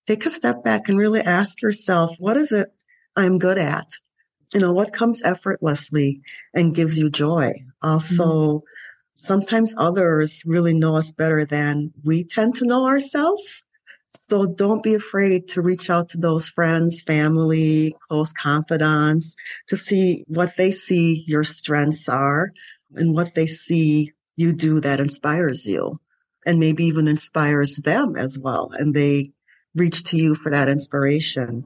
take a step back and really ask yourself, what is it I'm good at? What comes effortlessly and gives you joy? Also, sometimes others really know us better than we tend to know ourselves. So don't be afraid to reach out to those friends, family, close confidants to see what they see your strengths are and what they see you do that inspires you and maybe even inspires them as well. And they reach to you for that inspiration.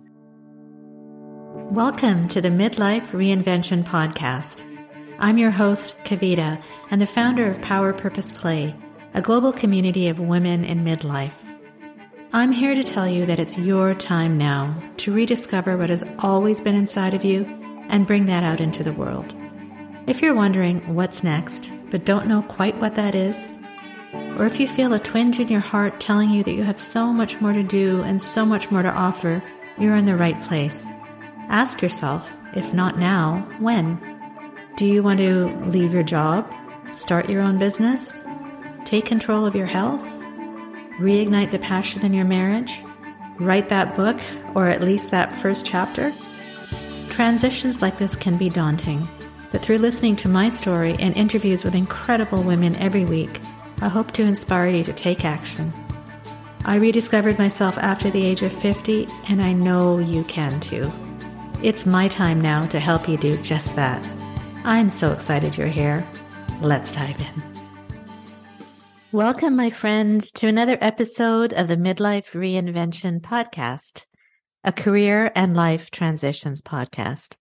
Welcome to the Midlife Reinvention Podcast. I'm your host, Kavita, and the founder of Power Purpose Play, a global community of women in midlife. I'm here to tell you that it's your time now to rediscover what has always been inside of you and bring that out into the world. If you're wondering what's next, but don't know quite what that is, or if you feel a twinge in your heart telling you that you have so much more to do and so much more to offer, you're in the right place. Ask yourself, if not now, when? Do you want to leave your job, start your own business, take control of your health, reignite the passion in your marriage, write that book, or at least that first chapter? Transitions like this can be daunting, but through listening to my story and interviews with incredible women every week, I hope to inspire you to take action. I rediscovered myself after the age of 50, and I know you can too. It's my time now to help you do just that. I'm so excited you're here. Let's dive in. Welcome, my friends, to another episode of the Midlife Reinvention Podcast, a career and life transitions podcast.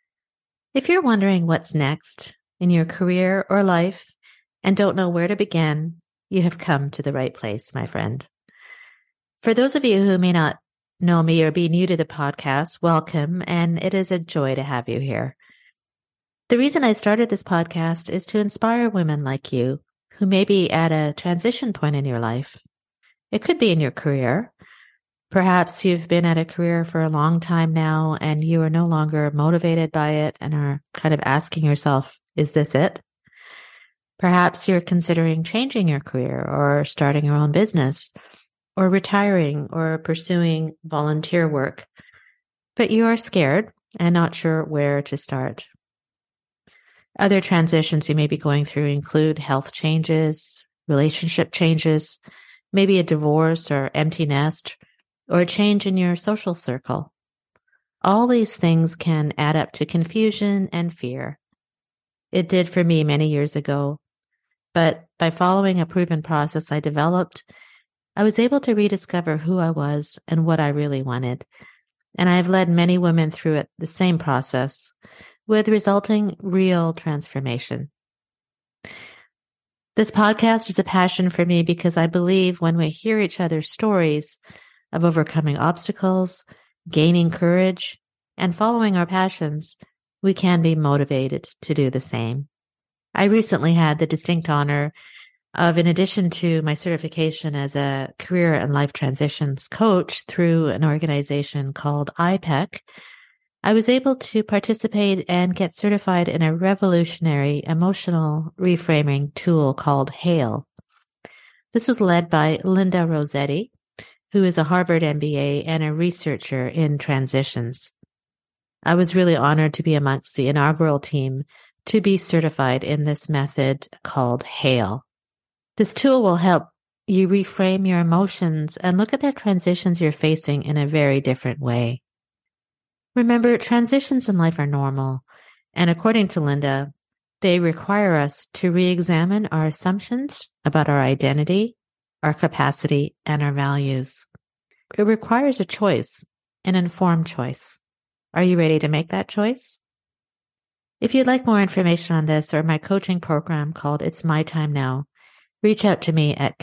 If you're wondering what's next in your career or life and don't know where to begin, you have come to the right place, my friend. For those of you who may not know me or be new to the podcast, welcome, and it is a joy to have you here. The reason I started this podcast is to inspire women like you who may be at a transition point in your life. It could be in your career. Perhaps you've been at a career for a long time now and you are no longer motivated by it and are kind of asking yourself, is this it? Perhaps you're considering changing your career or starting your own business, or retiring or pursuing volunteer work, but you are scared and not sure where to start. Other transitions you may be going through include health changes, relationship changes, maybe a divorce or empty nest, or a change in your social circle. All these things can add up to confusion and fear. It did for me many years ago, but by following a proven process I developed, I was able to rediscover who I was and what I really wanted. And I have led many women through it, the same process, with resulting real transformation. This podcast is a passion for me because I believe when we hear each other's stories of overcoming obstacles, gaining courage, and following our passions, we can be motivated to do the same. I recently had the distinct honor of, in addition to my certification as a career and life transitions coach through an organization called IPEC, I was able to participate and get certified in a revolutionary emotional reframing tool called HAIL. This was led by Linda Rossetti, who is a Harvard MBA and a researcher in transitions. I was really honored to be amongst the inaugural team to be certified in this method called HAIL. This tool will help you reframe your emotions and look at the transitions you're facing in a very different way. Remember, transitions in life are normal, and according to Linda, they require us to re-examine our assumptions about our identity, our capacity, and our values. It requires a choice, an informed choice. Are you ready to make that choice? If you'd like more information on this or my coaching program called It's My Time Now, reach out to me at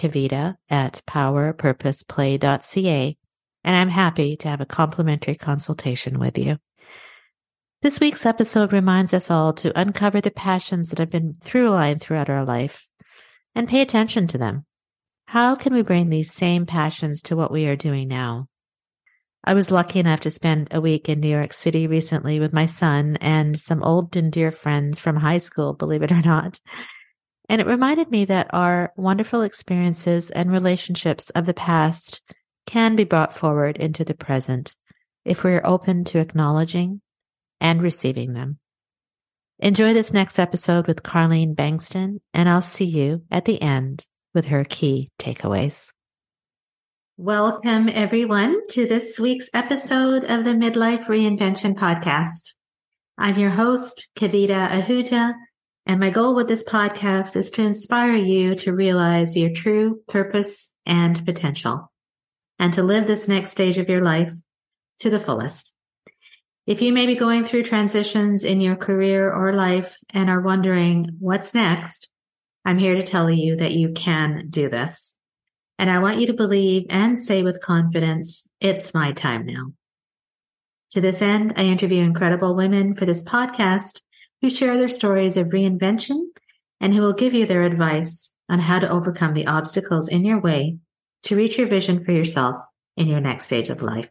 kavita@powerpurposeplay.ca, and I'm happy to have a complimentary consultation with you. This week's episode reminds us all to uncover the passions that have been through-line throughout our life and pay attention to them. How can we bring these same passions to what we are doing now? I was lucky enough to spend a week in New York City recently with my son and some old and dear friends from high school, believe it or not. And it reminded me that our wonderful experiences and relationships of the past can be brought forward into the present if we are open to acknowledging and receiving them. Enjoy this next episode with Carlene Bankston, and I'll see you at the end with her key takeaways. Welcome, everyone, to this week's episode of the Midlife Reinvention Podcast. I'm your host, Kavita Ahuja, and my goal with this podcast is to inspire you to realize your true purpose and potential, and to live this next stage of your life to the fullest. If you may be going through transitions in your career or life and are wondering what's next, I'm here to tell you that you can do this. And I want you to believe and say with confidence, it's my time now. To this end, I interview incredible women for this podcast who share their stories of reinvention and who will give you their advice on how to overcome the obstacles in your way to reach your vision for yourself in your next stage of life.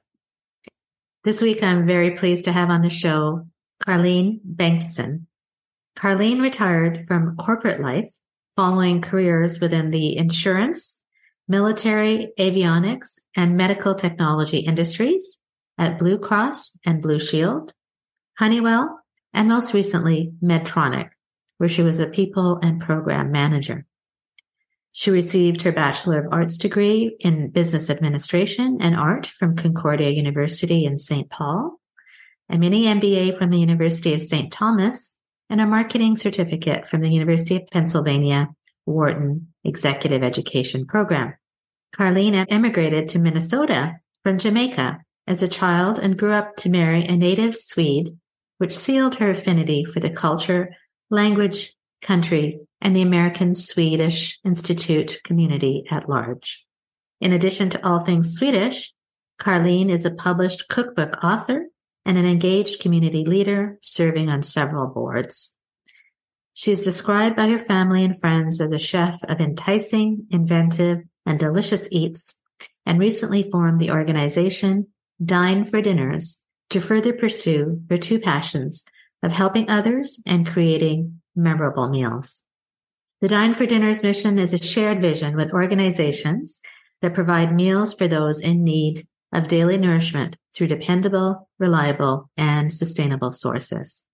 This week, I'm very pleased to have on the show Carlene Bankston. Carlene retired from corporate life following careers within the insurance, military, avionics, and medical technology industries at Blue Cross and Blue Shield, Honeywell, and most recently, Medtronic, where she was a people and program manager. She received her Bachelor of Arts degree in Business Administration and Art from Concordia University in St. Paul, a mini MBA from the University of St. Thomas, and a marketing certificate from the University of Pennsylvania Wharton Executive Education Program. Carlene emigrated to Minnesota from Jamaica as a child and grew up to marry a native Swede, which sealed her affinity for the culture, language, country, and the American Swedish Institute community at large. In addition to all things Swedish, Carlene is a published cookbook author and an engaged community leader serving on several boards. She is described by her family and friends as a chef of enticing, inventive, and delicious eats, and recently formed the organization Dine for Dinners to further pursue her two passions of helping others and creating memorable meals. The Dine for Dinners mission is a shared vision with organizations that provide meals for those in need of daily nourishment through dependable, reliable, and sustainable sources.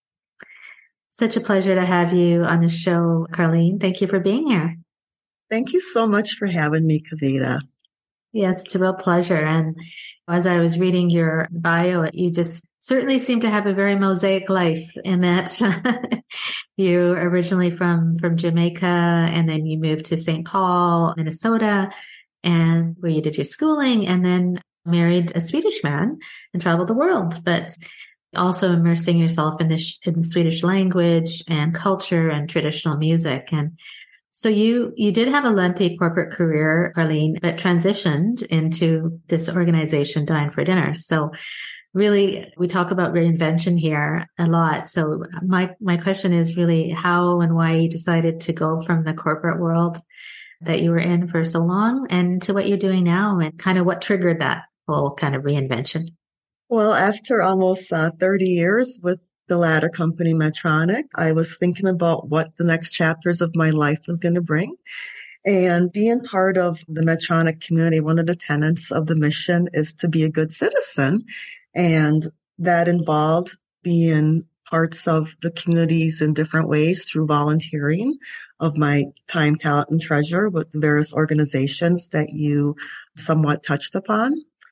Such a pleasure to have you on the show, Carlene. Thank you for being here. Thank you so much for having me, Kavita. Yes, it's a real pleasure. And as I was reading your bio, you just certainly seem to have a very mosaic life in that you originally from Jamaica, and then you moved to St. Paul, Minnesota, and where you did your schooling, and then married a Swedish man and traveled the world, but also immersing yourself in the Swedish language and culture and traditional music. And so you did have a lengthy corporate career, Carlene, but transitioned into this organization, Dine for Dinner. So really, we talk about reinvention here a lot. So my question is really how and why you decided to go from the corporate world that you were in for so long and to what you're doing now, and kind of what triggered that whole kind of reinvention. Well, after almost 30 years with the latter company, Medtronic, I was thinking about what the next chapters of my life was going to bring. And being part of the Medtronic community, one of the tenets of the mission is to be a good citizen. And that involved being parts of the communities in different ways through volunteering of my time, talent, and treasure with the various organizations that you somewhat touched upon.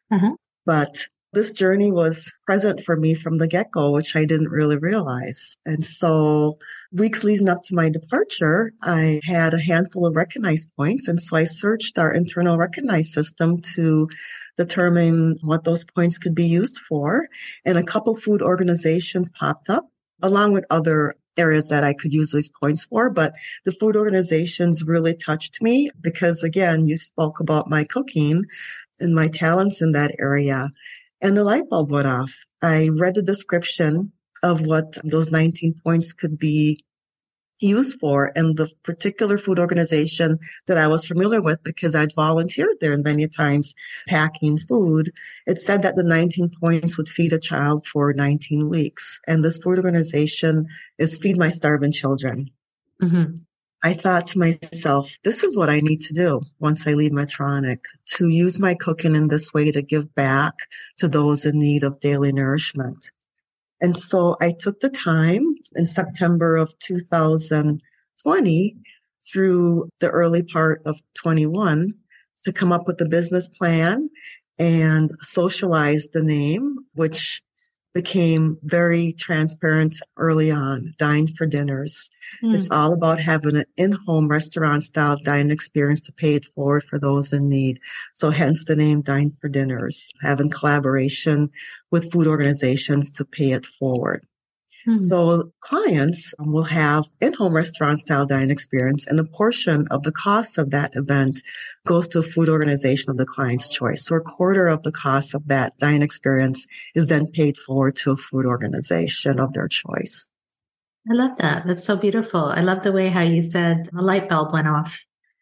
But this journey was present for me from the get-go, which I didn't really realize. And so weeks leading up to my departure, I had a handful of recognized points. And so I searched our internal recognized system to determine what those points could be used for. And a couple food organizations popped up, along with other areas that I could use these points for. But the food organizations really touched me because, again, you spoke about my cooking and my talents in that area. And the light bulb went off. I read the description of what those 19 points could be used for, and the particular food organization that I was familiar with because I'd volunteered there many times packing food, it said that the 19 points would feed a child for 19 weeks. And this food organization is Feed My Starving Children. Mm-hmm. I thought to myself, this is what I need to do once I leave Medtronic, to use my cooking in this way to give back to those in need of daily nourishment. And so I took the time in September of 2020 through the early part of 21 to come up with a business plan and socialize the name, which became very transparent early on. Dine for Dinners. It's all about having an in-home restaurant style dining experience to pay it forward for those in need. So hence the name Dine for Dinners, having collaboration with food organizations to pay it forward. So clients will have in-home restaurant style dining experience, and a portion of the cost of that event goes to a food organization of the client's choice. So a quarter of the cost of that dining experience is then paid forward to a food organization of their choice. I love that. That's so beautiful. I love the way how you said a light bulb went off.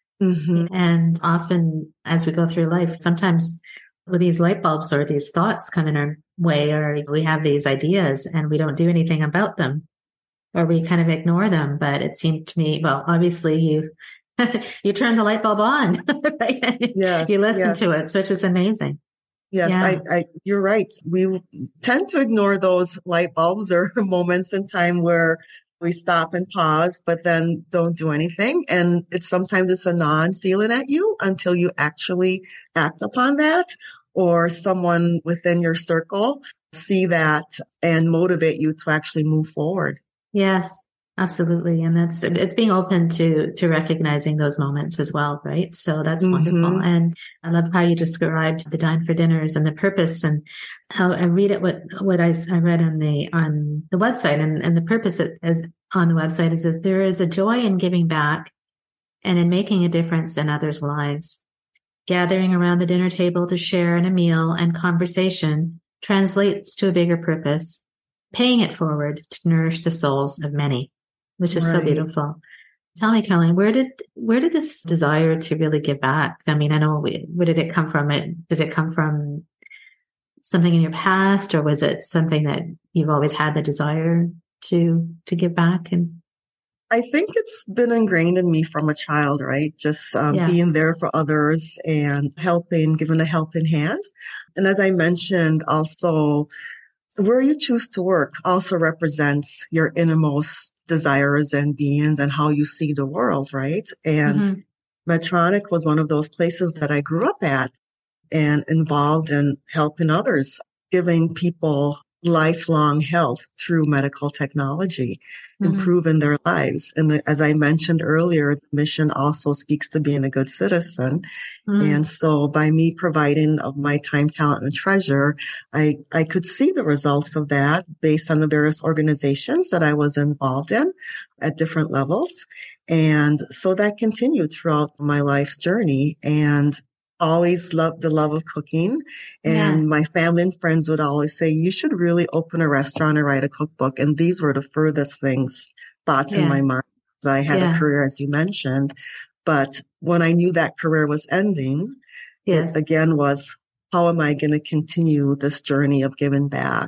And often as we go through life, sometimes with these light bulbs or these thoughts come in our way, or we have these ideas and we don't do anything about them, or we kind of ignore them. But it seemed to me, well, obviously you you turned the light bulb on, right? Yes, you listen yes. to it, which is amazing. Yes, Yeah. You're right. We tend to ignore those light bulbs or moments in time where we stop and pause, but then don't do anything. And sometimes it's a non-feeling at you until you actually act upon that, or someone within your circle see that and motivate you to actually move forward. Yes, absolutely. And it's being open to recognizing those moments as well, right? So that's wonderful. And I love how you described the Dine for Dinners and the purpose, and how I read it, what I read on the website, and the purpose is on the website is that there is a joy in giving back and in making a difference in others' lives. Gathering around the dinner table to share in a meal and conversation translates to a bigger purpose, paying it forward to nourish the souls of many, which is so beautiful. Tell me, Caroline, where did this desire to really give back? I mean, I know, where did it come from? Did it come from something in your past, or was it something that you've always had the desire to give back? And I think it's been ingrained in me from a child, right? Just being there for others and helping, giving a helping hand. And as I mentioned, also, where you choose to work also represents your innermost desires and beings and how you see the world, right? And Medtronic was one of those places that I grew up at and involved in helping others, giving people lifelong health through medical technology, improving their lives. And as I mentioned earlier, the mission also speaks to being a good citizen. And so by me providing of my time, talent, and treasure, I could see the results of that based on the various organizations that I was involved in at different levels. And so that continued throughout my life's journey. And always loved the love of cooking. And my family and friends would always say, you should really open a restaurant and write a cookbook. And these were the furthest thoughts in my mind. I had a career, as you mentioned. But when I knew that career was ending, it again was, how am I going to continue this journey of giving back?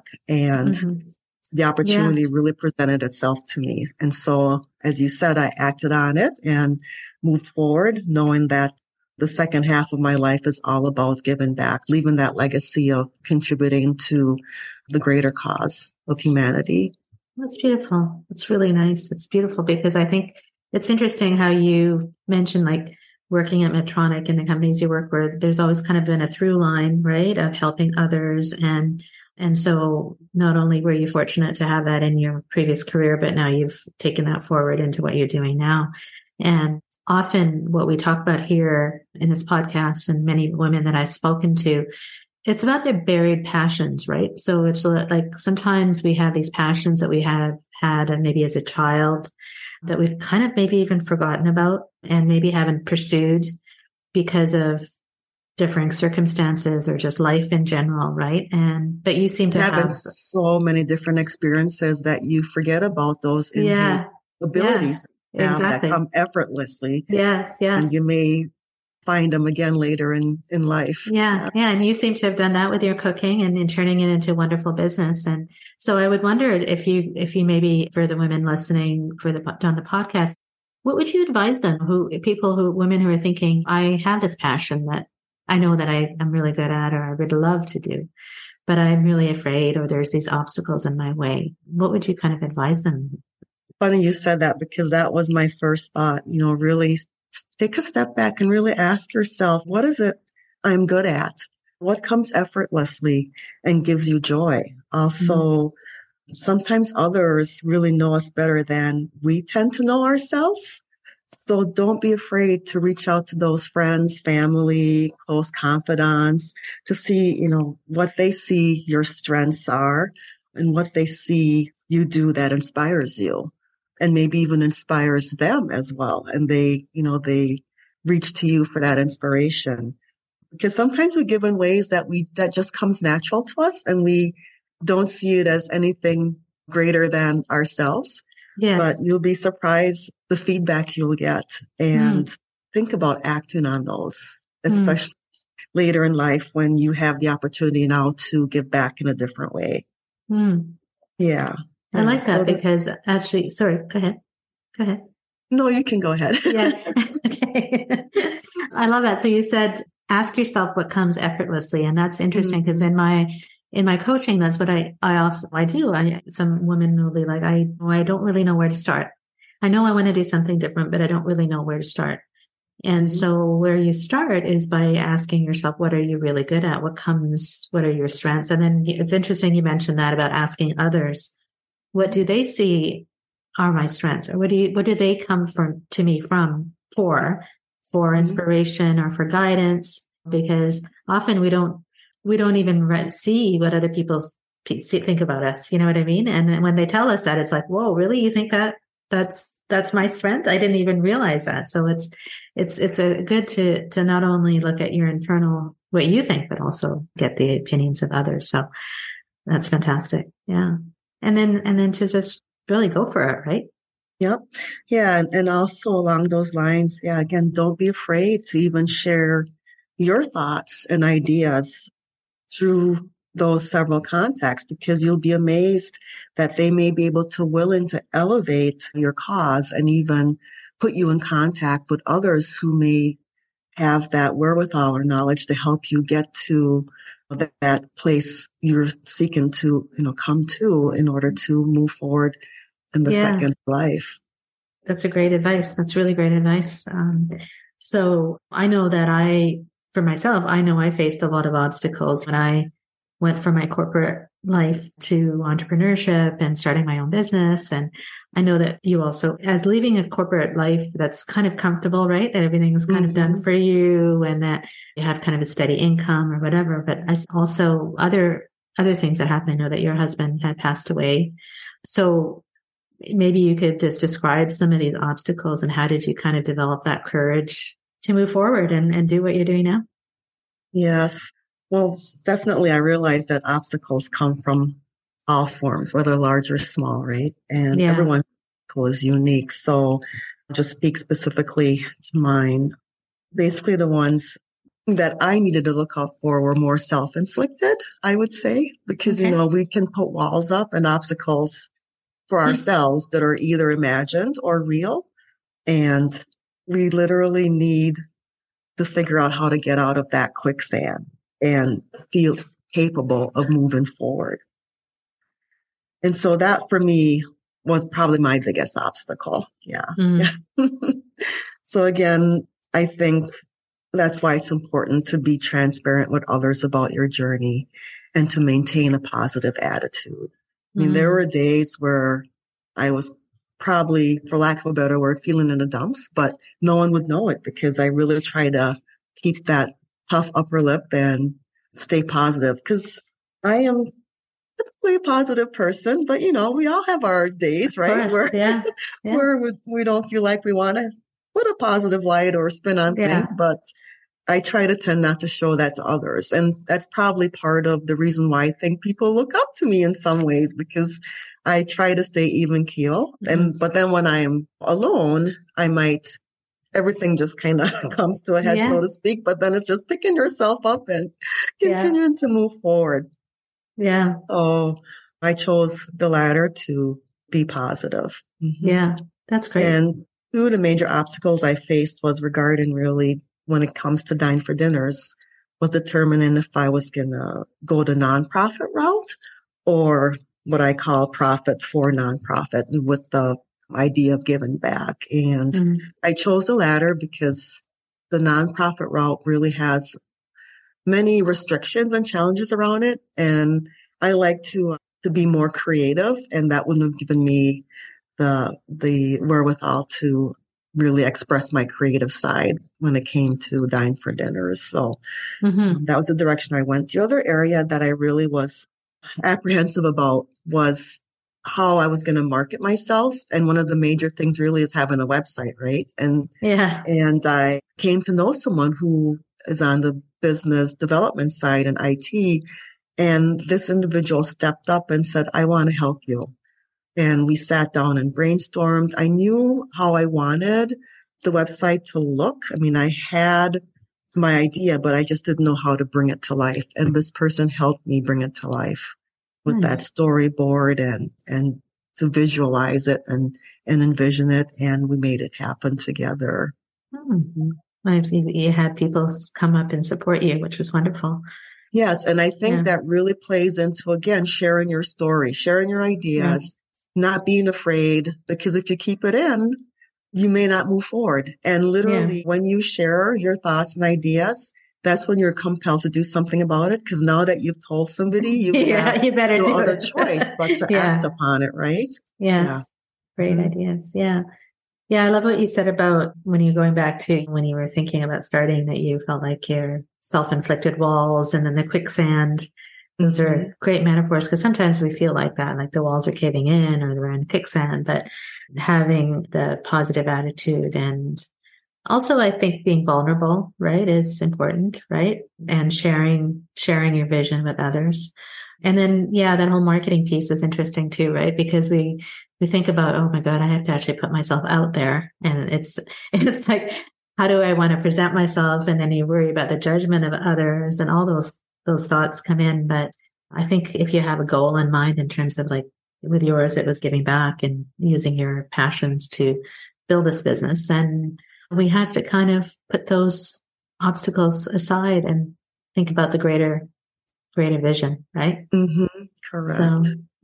And the opportunity really presented itself to me. And so, as you said, I acted on it and moved forward, knowing that the second half of my life is all about giving back, leaving that legacy of contributing to the greater cause of humanity. That's beautiful. It's really nice. It's beautiful because I think it's interesting how you mentioned, like, working at Medtronic and the companies you work with, there's always kind of been a through line, right, of helping others. And so not only were you fortunate to have that in your previous career, but now you've taken that forward into what you're doing now. And often what we talk about here in this podcast, and many women that I've spoken to, it's about their buried passions, right? So it's like sometimes we have these passions that we have had, and maybe as a child, that we've kind of maybe even forgotten about and maybe haven't pursued because of differing circumstances or just life in general, right? But you seem to have so many different experiences that you forget about those innate abilities. Exactly. That come effortlessly. Yes. And you may find them again later in life. Yeah. And you seem to have done that with your cooking and in turning it into a wonderful business. And so I would wonder if you maybe, for the women listening on the podcast, What would you advise them women who are thinking, I have this passion that I know that I'm really good at, or I would love to do, but I'm really afraid, or there's these obstacles in my way. What would you kind of advise them? Funny you said that because that was my first thought, really take a step back and really ask yourself, what is it I'm good at? What comes effortlessly and gives you joy? Also, sometimes others really know us better than we tend to know ourselves. So don't be afraid to reach out to those friends, family, close confidants to see, what they see your strengths are and what they see you do that inspires you and maybe even inspires them as well. And they reach to you for that inspiration because sometimes we give in ways that just comes natural to us and we don't see it as anything greater than ourselves. Yes. But you'll be surprised the feedback you'll get and think about acting on those, especially later in life when you have the opportunity now to give back in a different way. Yeah. I like that because actually, sorry, go ahead. Go ahead. No, you can go ahead. Yeah. Okay. I love that. So you said, ask yourself what comes effortlessly. And that's interesting because in my coaching, that's what I do. Some women will be like, I don't really know where to start. I know I want to do something different, but I don't really know where to start. And so where you start is by asking yourself, what are you really good at? What are your strengths? And then it's interesting you mentioned that about asking others, what do they see are my strengths? Or what do they come to me for inspiration or for guidance? Because often we don't even see what other people think about us. You know what I mean? And when they tell us that, it's like, whoa, really? You think that's my strength? I didn't even realize that. So it's good to not only look at your internal, what you think, but also get the opinions of others. So that's fantastic. Yeah. And then to just really go for it, right? Yep. Yeah. And also along those lines, yeah, again, don't be afraid to even share your thoughts and ideas through those several contacts because you'll be amazed that they may be able to elevate your cause and even put you in contact with others who may have that wherewithal or knowledge to help you get to that place you're seeking to, come to in order to move forward in the second life. That's a great advice. That's really great advice. So I know that for myself, I know I faced a lot of obstacles when I went from my corporate life to entrepreneurship and starting my own business. And I know that you also, as leaving a corporate life that's kind of comfortable, right? That everything's kind of done for you and that you have kind of a steady income or whatever. But also other things that happened. I know that your husband had passed away. So maybe you could just describe some of these obstacles and how did you kind of develop that courage to move forward and do what you're doing now? Yes. Well, definitely I realize that obstacles come from all forms, whether large or small, right? And everyone's obstacle is unique. So I'll just speak specifically to mine. Basically the ones that I needed to look out for were more self-inflicted, I would say, because, we can put walls up and obstacles for ourselves that are either imagined or real. And we literally need to figure out how to get out of that quicksand and feel capable of moving forward. And so that for me was probably my biggest obstacle. Yeah. So again, I think that's why it's important to be transparent with others about your journey and to maintain a positive attitude. I mean, there were days where I was probably, for lack of a better word, feeling in the dumps, but no one would know it because I really try to keep that tough upper lip and stay positive because I am typically a positive person, but we all have our days, right? Where we don't feel like we want to put a positive light or spin on things, but I try to tend not to show that to others. And that's probably part of the reason why I think people look up to me in some ways because I try to stay even keel. But then when I'm alone, everything just kind of comes to a head, so to speak. But then it's just picking yourself up and continuing to move forward. Yeah. So I chose the latter to be positive. Yeah, that's great. And two of the major obstacles I faced was regarding really when it comes to Dine for Dinners was determining if I was going to go the nonprofit route or what I call profit for nonprofit with the idea of giving back. And I chose the latter because the nonprofit route really has many restrictions and challenges around it. And I like to be more creative, and that wouldn't have given me the wherewithal to really express my creative side when it came to Dine for Dinners. So that was the direction I went. The other area that I really was apprehensive about was how I was going to market myself. And one of the major things really is having a website, right? And I came to know someone who is on the business development side in IT. And this individual stepped up and said, I want to help you. And we sat down and brainstormed. I knew how I wanted the website to look. I mean, I had my idea, but I just didn't know how to bring it to life. And this person helped me bring it to life with that storyboard and to visualize it and envision it. And we made it happen together. You had people come up and support you, which was wonderful. Yes. And I think that really plays into, again, sharing your story, sharing your ideas, not being afraid, because if you keep it in, you may not move forward. And literally when you share your thoughts and ideas, that's when you're compelled to do something about it. Because now that you've told somebody, you have you better no do other it. choice but to act upon it, right? Yes. Great ideas. Yeah. Yeah. I love what you said about when you're going back to when you were thinking about starting, that you felt like your self-inflicted walls and then the quicksand. Those are great metaphors, because sometimes we feel like that, like the walls are caving in or they're in quicksand, but having the positive attitude, and also I think being vulnerable, right, is important, right? And sharing your vision with others. And then, that whole marketing piece is interesting too, right? Because we think about, oh my God, I have to actually put myself out there. And it's like, how do I want to present myself? And then you worry about the judgment of others, and all those thoughts come in. But I think if you have a goal in mind, in terms of, like with yours, it was giving back and using your passions to build this business, then we have to kind of put those obstacles aside and think about the greater vision, right? Correct. So,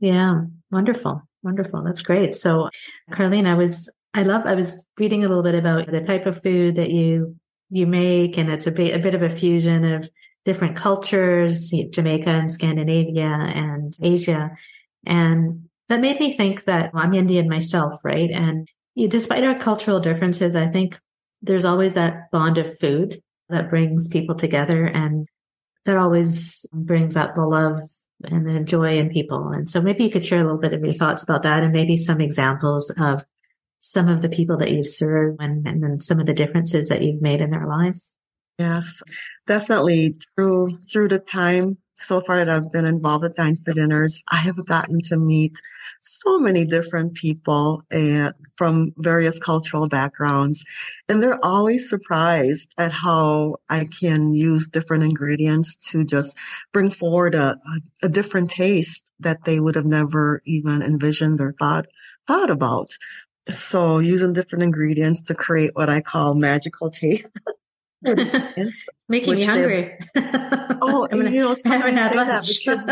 wonderful. That's great. So, Carlene, I was reading a little bit about the type of food that you make, and it's a bit of a fusion of different cultures, Jamaica and Scandinavia and Asia. And that made me think that I'm Indian myself, right? And despite our cultural differences, I think there's always that bond of food that brings people together, and that always brings out the love and the joy in people. And so maybe you could share a little bit of your thoughts about that, and maybe some examples of some of the people that you've served, and then some of the differences that you've made in their lives. Yes, definitely. Through the time so far that I've been involved with Dine for Dinners, I have gotten to meet so many different people from various cultural backgrounds. And they're always surprised at how I can use different ingredients to just bring forward a different taste that they would have never even envisioned or thought about. So using different ingredients to create what I call magical taste. Making me hungry. It's funny you say that, because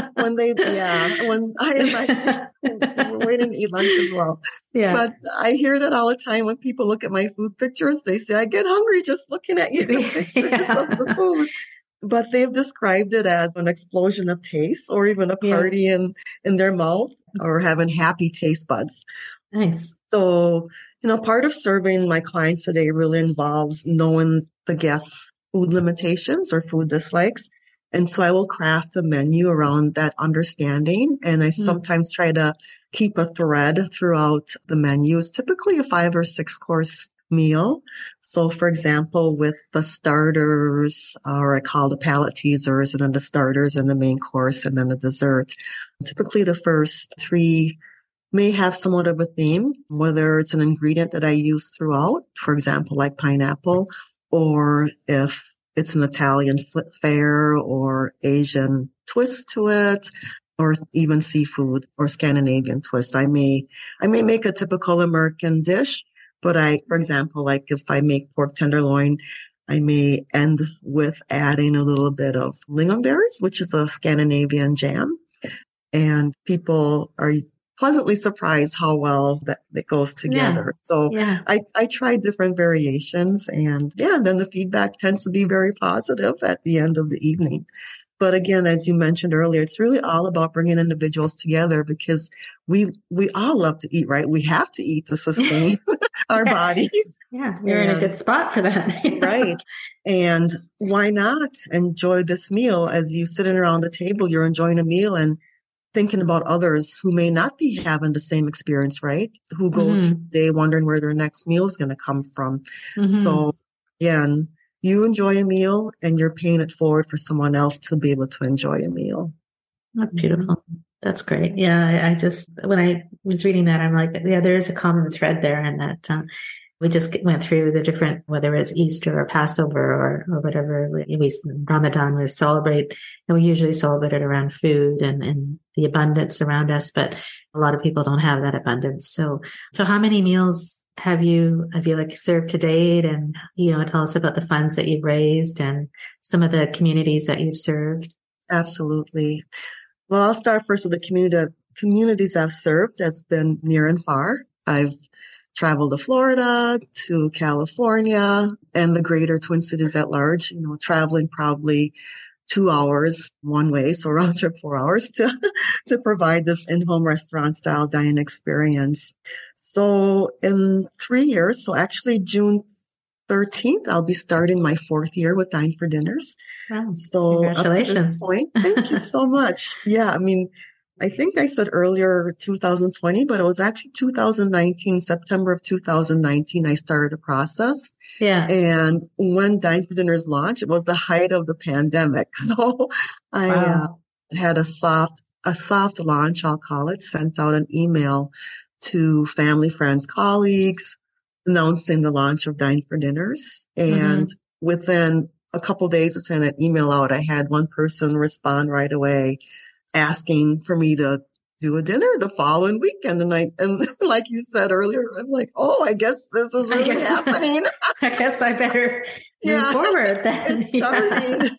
when I am actually, we're waiting to eat lunch as well. Yeah. But I hear that all the time when people look at my food pictures. They say, I get hungry just looking at your pictures of the food. But they've described it as an explosion of taste, or even a party in their mouth, or having happy taste buds. Nice. So, part of serving my clients today really involves knowing the guests' food limitations or food dislikes. And so I will craft a menu around that understanding. And I sometimes try to keep a thread throughout the menu. It's typically a 5 or 6 course meal. So for example, with the starters, or I call the palate teasers, and then the starters and the main course and then the dessert, typically the first 3 may have somewhat of a theme, whether it's an ingredient that I use throughout, for example, like pineapple, or if it's an Italian fare or Asian twist to it, or even seafood or Scandinavian twist. I may make a typical American dish, But for example, like if I make pork tenderloin, I may end with adding a little bit of lingonberries, which is a Scandinavian jam. And people are pleasantly surprised how well that it goes together. So I try different variations, and then the feedback tends to be very positive at the end of the evening. But again, as you mentioned earlier, it's really all about bringing individuals together because we all love to eat, right? We have to eat to sustain our bodies. Yeah, you're in a good spot for that. Right. And why not enjoy this meal as you sitting around the table, you're enjoying a meal and thinking about others who may not be having the same experience, right? Who go through the day wondering where their next meal is going to come from. So again, you enjoy a meal and you're paying it forward for someone else to be able to enjoy a meal. That's beautiful. That's great. Yeah. I just, when I was reading that, I'm like, yeah, there is a common thread there, and that we just went through the different, whether it's Easter or Passover or whatever, Ramadan, we celebrate, and we usually celebrate it around food and the abundance around us, but a lot of people don't have that abundance. So how many meals have you like served to date? And, tell us about the funds that you've raised and some of the communities that you've served. Absolutely. Well, I'll start first with the communities I've served. That's been near and far. I've traveled to Florida, to California, and the greater Twin Cities at large, traveling probably 2 hours one way, so round trip 4 hours to provide this in-home restaurant style dining experience. So in 3 years, so actually June 13th, I'll be starting my 4th year with Dine for Dinners. Wow. So congratulations. Up to this point, thank you so much. Yeah, I mean, I think I said earlier 2020, but it was actually 2019, September of 2019, I started a process. Yeah. And when Dine for Dinners launched, it was the height of the pandemic. So I had a soft launch, I'll call it, sent out an email to family, friends, colleagues, announcing the launch of Dine for Dinners. And within a couple of days of sending an email out, I had one person respond right away asking for me to do a dinner the following weekend. And like you said earlier, I'm like, oh, I guess this is really happening. I guess I better move forward then. It's starting.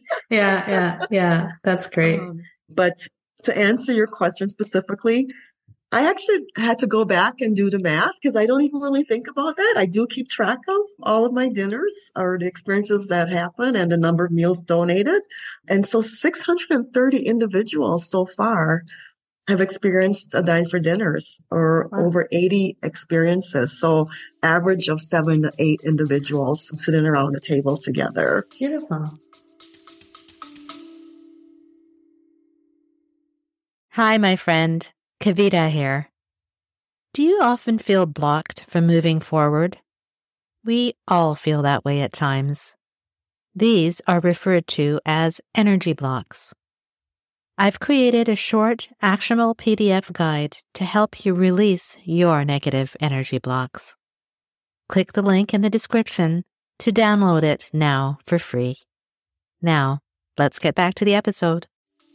Yeah. That's great. But to answer your question specifically, I actually had to go back and do the math because I don't even really think about that. I do keep track of all of my dinners or the experiences that happen and the number of meals donated. And so 630 individuals so far have experienced a Dine for Dinners or over 80 experiences. So average of 7 to 8 individuals sitting around the table together. Beautiful. Hi, my friend. Kavita here. Do you often feel blocked from moving forward? We all feel that way at times. These are referred to as energy blocks. I've created a short, actionable PDF guide to help you release your negative energy blocks. Click the link in the description to download it now for free. Now, let's get back to the episode.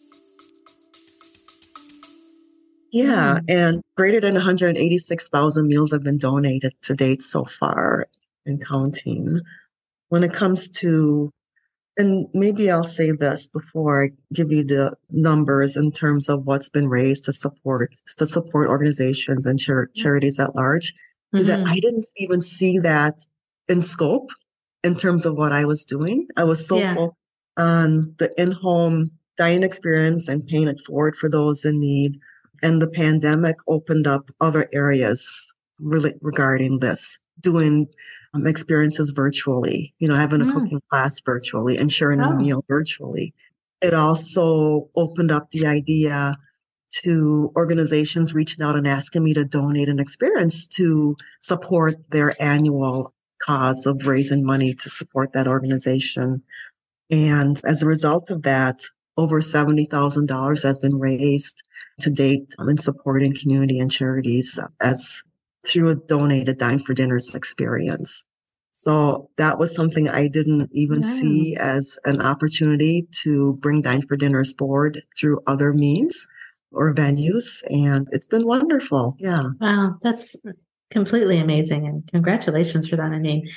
Yeah, and greater than 186,000 meals have been donated to date so far and counting. When it comes to, and maybe I'll say this before I give you the numbers in terms of what's been raised to support organizations and charities at large, is that I didn't even see that in scope in terms of what I was doing. I was so focused on the in-home dining experience and paying it forward for those in need. And the pandemic opened up other areas really regarding this, doing experiences virtually, having a cooking class virtually and sharing a meal virtually. It also opened up the idea to organizations reaching out and asking me to donate an experience to support their annual cause of raising money to support that organization. And as a result of that, over $70,000 has been raised to date in supporting community and charities as through a donated Dine for Dinners experience. So that was something I didn't even see as an opportunity to bring Dine for Dinners forward through other means or venues. And it's been wonderful. Yeah. Wow. completely amazing. And congratulations for that. I mean,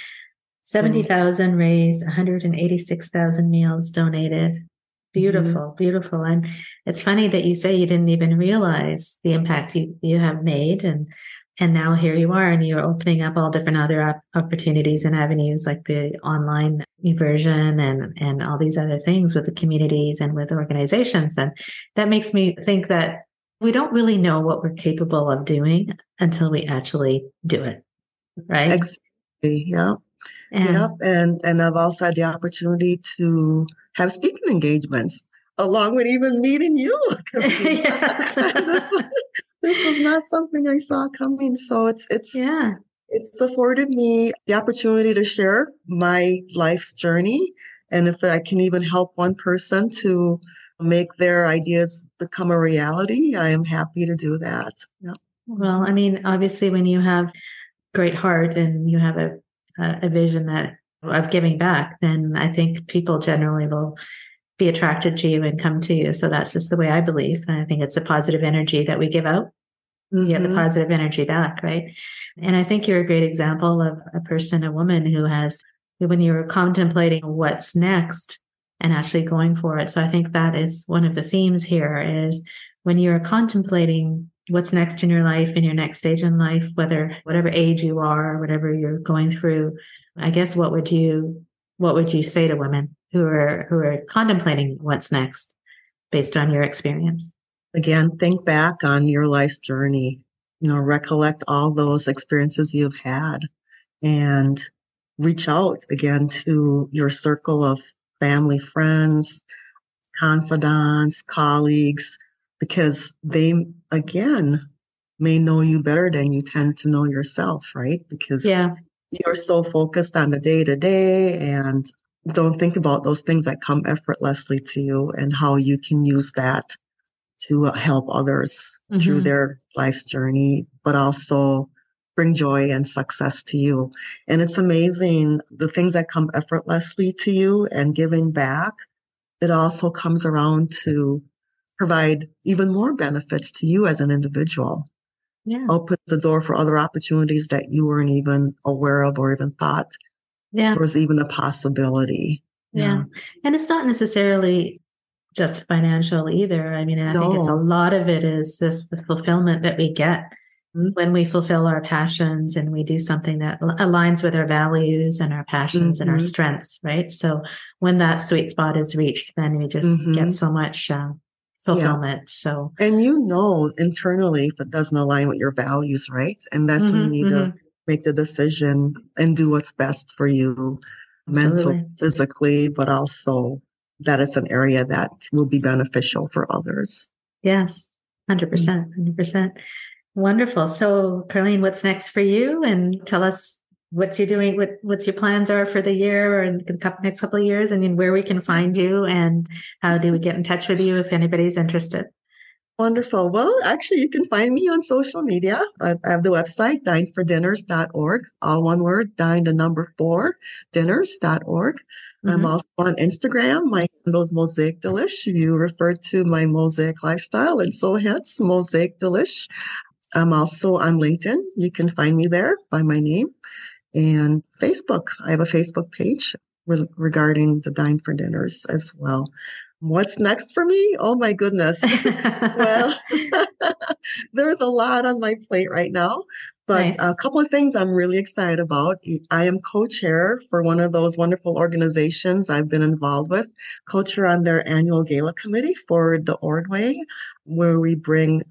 70,000 raised, 186,000 meals donated. Beautiful, beautiful. And it's funny that you say you didn't even realize the impact you have made. And now here you are, and you're opening up all different other opportunities and avenues like the online version and all these other things with the communities and with organizations. And that makes me think that we don't really know what we're capable of doing until we actually do it. Right. Exactly. Yeah. Yep. And I've also had the opportunity to have speaking engagements along with even meeting you. Yes. This was not something I saw coming. So it's afforded me the opportunity to share my life's journey. And if I can even help one person to make their ideas become a reality, I am happy to do that. Yeah. Well, I mean, obviously when you have great heart and you have a vision that of giving back, then I think people generally will be attracted to you and come to you. So that's just the way I believe. And I think it's a positive energy that we give out. You get the positive energy back, right? And I think you're a great example of a person, a woman who has, when you're contemplating what's next and actually going for it. So I think that is one of the themes here is when you're contemplating what's next in your life, in your next stage in life, whatever age you are, whatever you're going through, I guess what would you say to women who are contemplating what's next based on your experience? Again, think back on your life's journey, recollect all those experiences you've had and reach out again to your circle of family, friends, confidants, colleagues, because they, again, may know you better than you tend to know yourself, right? Because you're so focused on the day to day and don't think about those things that come effortlessly to you and how you can use that to help others through their life's journey, but also bring joy and success to you. And it's amazing the things that come effortlessly to you and giving back. It also comes around to provide even more benefits to you as an individual. Yeah. Opens the door for other opportunities that you weren't even aware of or even thought there was even a possibility. Yeah. And it's not necessarily just financial either. I mean, and I think it's a lot of it is the fulfillment that we get when we fulfill our passions and we do something that aligns with our values and our passions and our strengths, right? So when that sweet spot is reached, then we just get so much fulfillment. So, and internally if it doesn't align with your values, right? And that's when you need to make the decision and do what's best for you, mentally, physically, but also that it's an area that will be beneficial for others. Yes, 100%, 100%. Wonderful. So, Carlene, what's next for you? And tell us what you're doing, what your plans are for the year or in the next couple of years, and where we can find you and how do we get in touch with you if anybody's interested. Wonderful. Well, actually, you can find me on social media. I have the website, dinedfordinners.org, all one word, dine the number 4, dinners.org. I'm also on Instagram. My handle is Mosaic Delish. You referred to my Mosaic lifestyle, and so hence Mosaic Delish. I'm also on LinkedIn. You can find me there by my name. And Facebook. I have a Facebook page regarding the Dine for Dinners as well. What's next for me? Oh my goodness. Well, there's a lot on my plate right now, but a couple of things I'm really excited about. I am co-chair for one of those wonderful organizations I've been involved with, co-chair on their annual gala committee for the Ordway, where we bring,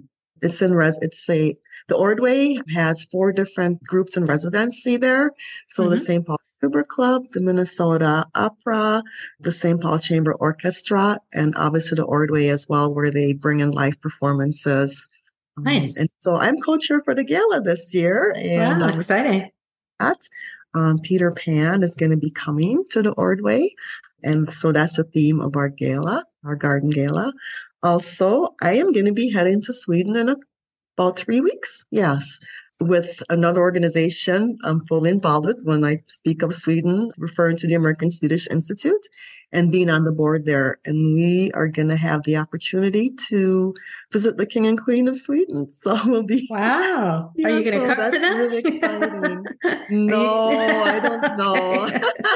the Ordway has 4 different groups in residency there. So the St. Paul Chamber Club, the Minnesota Opera, the St. Paul Chamber Orchestra, and obviously the Ordway as well, where they bring in live performances. Nice. And so I'm co-chair for the gala this year. And wow, exciting. Peter Pan is going to be coming to the Ordway. And so that's the theme of our gala, our garden gala. Also, I am going to be heading to Sweden in about 3 weeks. Yes. with another organization I'm fully involved with when I speak of Sweden, referring to the American Swedish Institute and being on the board there. And we are going to have the opportunity to visit the King and Queen of Sweden. So we'll be. Wow. Yeah, Are you going to so cook for that's them? really exciting. No, I don't know.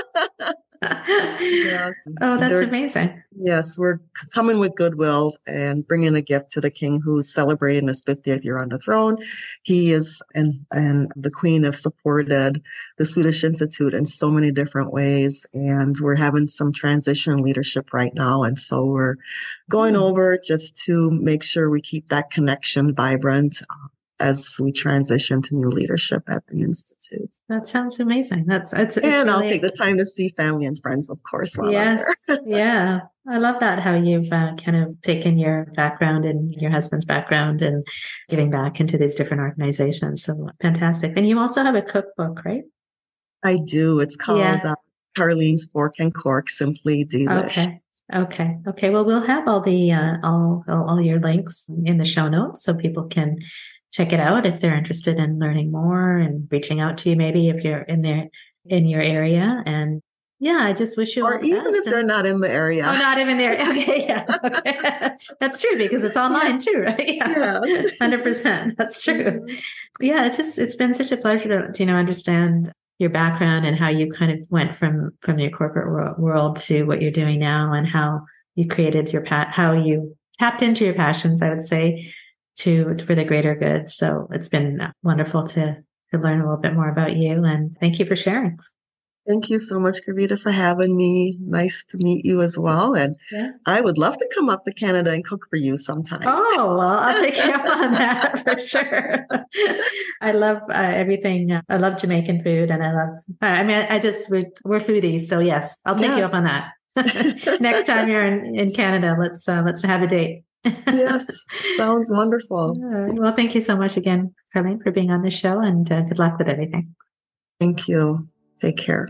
Yes. Oh, that's amazing. Yes, we're coming with goodwill and bringing a gift to the king who's celebrating his 50th year on the throne. He is and the queen have supported the Swedish Institute in so many different ways, and we're having some transition leadership right now, and so we're going over just to make sure we keep that connection vibrant as we transition to new leadership at the Institute. That sounds amazing. It's and really... I'll take the time to see family and friends, of course, while yes, I'm there. Yeah. I love that, how you've kind of taken your background and your husband's background and giving back into these different organizations. So fantastic. And you also have a cookbook, right? I do. It's called Carlene's Fork and Cork, Simply Delish. Okay. Well, we'll have all the all your links in the show notes so people can check it out if they're interested in learning more and reaching out to you, maybe if you're in your area. And yeah, I just wish you all the best. Or even if they're not in the area. Oh, not even there. Okay, yeah. Okay. That's true because it's online too, right? Yeah. 100%. That's true. Mm-hmm. Yeah, it's been such a pleasure to understand your background and how you kind of went from your corporate world to what you're doing now, and how you created how you tapped into your passions, I would say, for the greater good. So it's been wonderful to learn a little bit more about you, and thank you for sharing. Thank you so much, Kavita, for having me. Nice to meet you as well. And I would love to come up to Canada and cook for you sometime. Oh, well, I'll take you up on that for sure. I love everything. I love Jamaican food, and we're foodies. So yes, I'll take you up on that. Next time you're in Canada, let's have a date. Yes, sounds wonderful. Well, thank you so much again, Carlene, for being on the show, and good luck with everything. Thank you. Take care.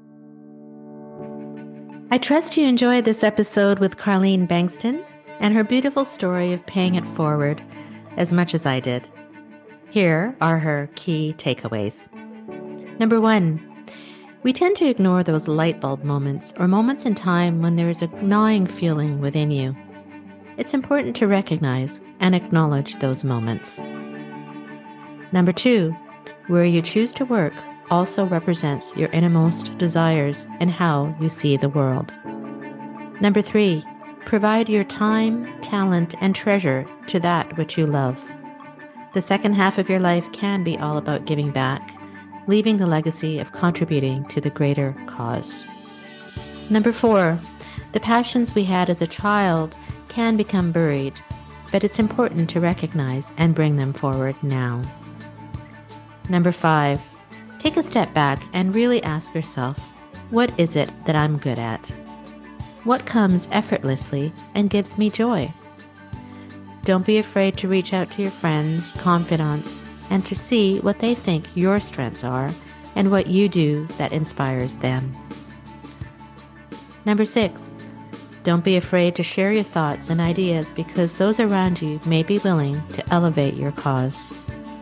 I trust you enjoyed this episode with Carlene Bankston and her beautiful story of paying it forward as much as I did. Here are her key takeaways. Number 1, we tend to ignore those light bulb moments or moments in time when there is a gnawing feeling within you. It's important to recognize and acknowledge those moments. Number 2, where you choose to work also represents your innermost desires and how you see the world. Number 3, provide your time, talent, and treasure to that which you love. The second half of your life can be all about giving back, leaving the legacy of contributing to the greater cause. Number 4, the passions we had as a child can become buried, but it's important to recognize and bring them forward now. Number 5, take a step back and really ask yourself, what is it that I'm good at? What comes effortlessly and gives me joy? Don't be afraid to reach out to your friends, confidants, and to see what they think your strengths are and what you do that inspires them. Number 6, don't be afraid to share your thoughts and ideas because those around you may be willing to elevate your cause.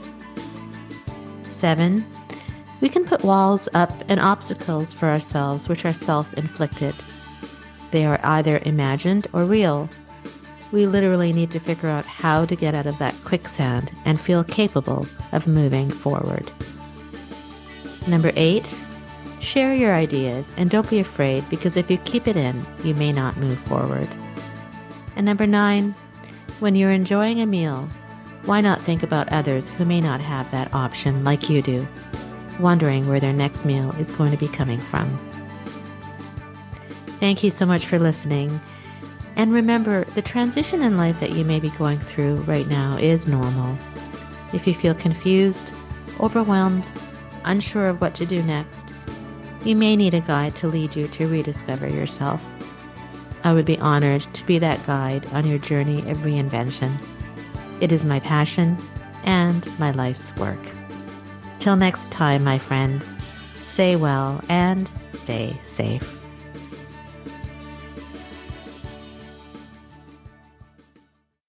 7, we can put walls up and obstacles for ourselves which are self-inflicted. They are either imagined or real. We literally need to figure out how to get out of that quicksand and feel capable of moving forward. Number 8, share your ideas and don't be afraid because if you keep it in, you may not move forward. And number 9, when you're enjoying a meal, why not think about others who may not have that option like you do, wondering where their next meal is going to be coming from. Thank you so much for listening. And remember, the transition in life that you may be going through right now is normal. If you feel confused, overwhelmed, unsure of what to do next, you may need a guide to lead you to rediscover yourself. I would be honored to be that guide on your journey of reinvention. It is my passion and my life's work. Till next time, my friend, stay well and stay safe.